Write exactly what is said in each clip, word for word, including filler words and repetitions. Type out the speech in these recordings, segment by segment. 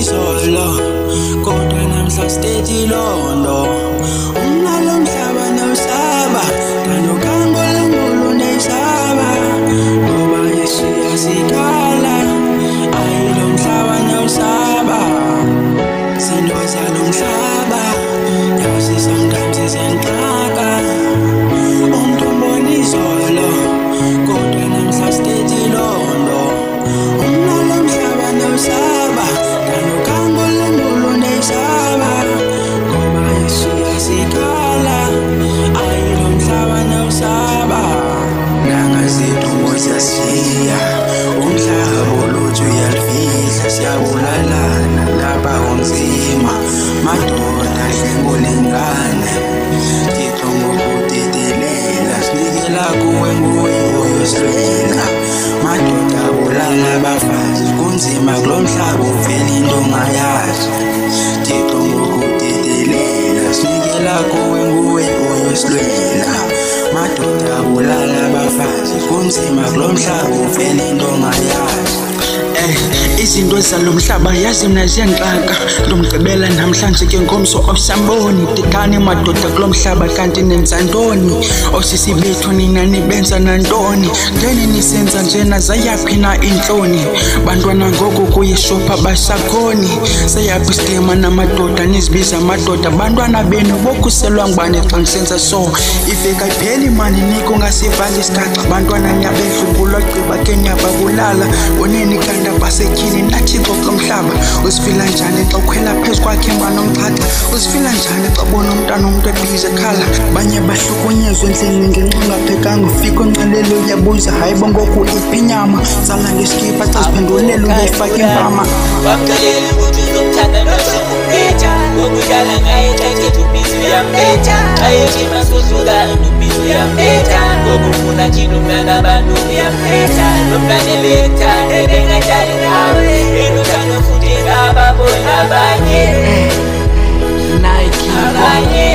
izolo kodwa namhla stage ilondo umnalo mhlaba nawusaba kanokhambo lengulu neyisaba ngoba yeshiya sikhala ayilo mhlaba nawusaba sindoza lo mhlaba yazi sometimes izenhlaka umuntu umbona izolo kodwa namhla stage ilondo umnalo mhlaba nawusaba kanokhambo lengulu neyisaba ngoba yeshiya sikhala ayilo mhlaba nawusaba nangazethu ngoziyasiya umhlaba oluthu uyalifihla siyabulalana lapha kunzima madoda hlengolengane Thixo ngokudedelela sinikela kuwe nguwe oyoswela madoda bulala abafazi kunzima kulo mhlaba uvela into ongayazi Thixo ngokudedelela sinikela kuwe nguwe oyoswela madoda bulala abafazi kunzima kulo mhlaba uvela into ongayazi Eh izinto zalomhlaba yazi mina ziyanhlaka lomgcibela namhlanje ke ngomso osamboni dikani madoda kulomhlaba kanti nenza ntoni osisi bethu nina nibenza nantoni ngene nisenza njena zayapi na inhloni bantwana ngoku kuyishopha basakhoni sayapi stima namadoda nizibiza amadoda bantwana benu bokuselwa ngubani xa nisenza so ifika ipheli mani niko ngasivali iskaxa bantwana nyabedlubulwa gqiba ke nyababulala oneni kanda basetyhini nathi ngokomhlaba usifila njani xa ukhwela phezu kwakhe mwana omxhatha usifila njani xa ubona umntana umuntu ebhize khala banye bahlukunyezwe endleleni ngenxa ungaphekanga ufika onxelelo uyabuza hayi bongoku iphi inyama tsala ngeskipa xa ziphendulela uyayifaka impama wamxelela ukuthi uzokuthanda nosokumpetha ngokudala ngaye xa ethetha ubhizi uyampetha xa eshima sosukana ubhizi uyampetha ngokufuna thina umntana abantu uyampetha nomntana eletha ebengadali nawe enothando futhi ngababona abanye Nike abanye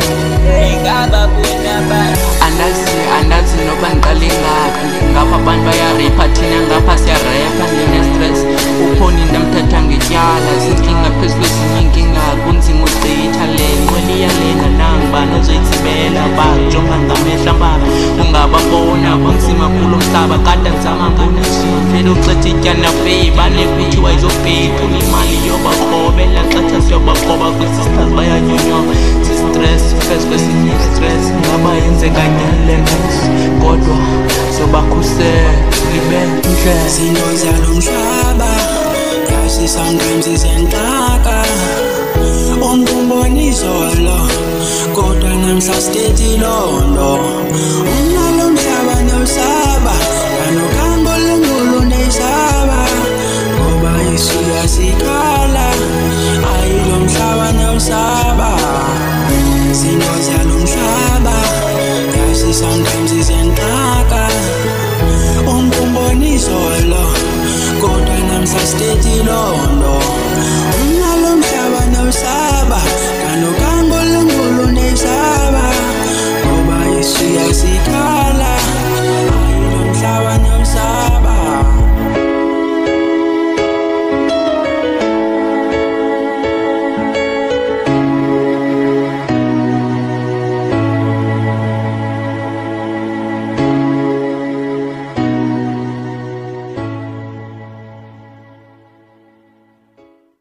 ngababona abanye andazi andazi noba ngiqale ngaphi ngapha abantu bayaripha thina ngapha siyarepa ndine-stress ukhona into emthatha ngetyala zinkinga phezu kwezinye inkinga kunzima ugqitha le nqweli yalena nangubani ozoyitsibela bakujonga ngamehla mbaba ungababona kunzima kulo mhlaba kade nzama ngonashivele uxetha ityana feyi banekuthiwa izobheka unemali yobakrobela xetha siyobakroba kwi-sisters bayanyonyoba si-stress phezu kwesinye stress ngaba yenzeka nyalenes kodwa sobakhusela libe ndlela zinto zalo mhlaba yazi sometimes izenhlaka umuntu umbona izolo kodwa namhla stage ilondo umnalo mhlaba nawusaba kanokhambo lengulu neyisaba ngoba yeshiya sikhala ayilo mhlaba nawusaba zinto zalo mhlaba yazi sometimes izenhlaka umuntu umbona izolo kodwa namhla stage ilondo